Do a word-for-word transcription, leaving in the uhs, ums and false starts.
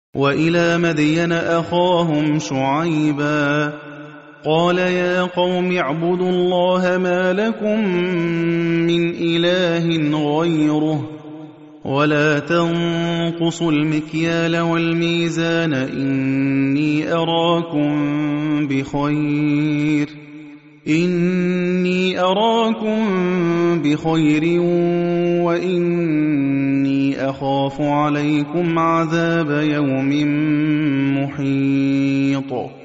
وَإِلَىٰ مَدْيَنَ أَخَاهُمْ شُعَيْبًا قَالَ يَا قَوْمِ اعْبُدُوا اللَّهَ مَا لَكُم مِّنْ إِلَٰهٍ غَيْرُهُ وَلَا تَنقُصُوا الْمِكْيَالَ وَالْمِيزَانَ إِنِّي أَرَاكُم بِخَيْرٍ إِنِّي أَرَاكُم بِخَيْرٍ وَإِنِّي أَخَافُ عَلَيْكُمْ عَذَابَ يَوْمٍ مُّحِيطٍ